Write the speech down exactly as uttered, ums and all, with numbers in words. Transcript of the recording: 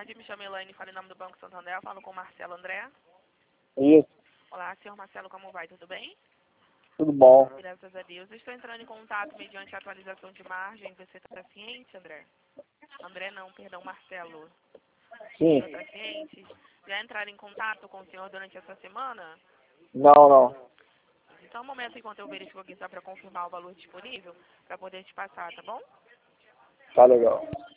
tarde, me chamo Elaine, falo em nome do Banco Santander, eu falo com o Marcelo André. Isso, Olá, senhor Marcelo, como vai? Tudo bem? tudo bom. Graças a Deus. Eu estou entrando em contato mediante a atualização de margem. Você está ciente, André? André não, perdão, Marcelo. Sim. Está ciente? Já entraram em contato com o senhor durante essa semana? Não, não. Então, um momento enquanto eu verifico aqui só para confirmar o valor disponível, para poder te passar, tá bom? Tá legal.